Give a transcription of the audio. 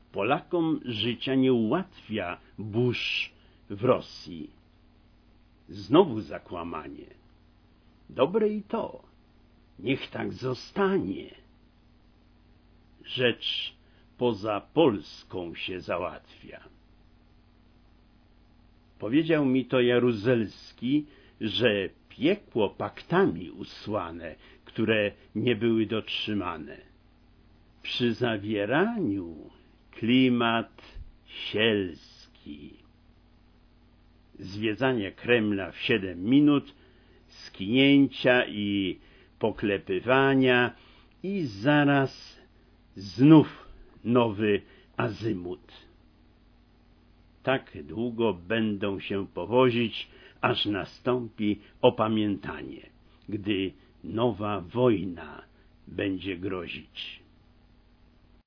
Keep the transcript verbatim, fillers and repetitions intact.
Polakom życia nie ułatwia Bush w Rosji. Znowu zakłamanie. Dobre i to. Niech tak zostanie. Rzecz poza Polską się załatwia. Powiedział mi to Jaruzelski, że piekło paktami usłane, które nie były dotrzymane. Przy zawieraniu klimat sielski. Zwiedzanie Kremla w siedem minut, skinięcia i poklepywania i zaraz znów nowy azymut. Tak długo będą się powozić, aż nastąpi opamiętanie, gdy nowa wojna będzie grozić.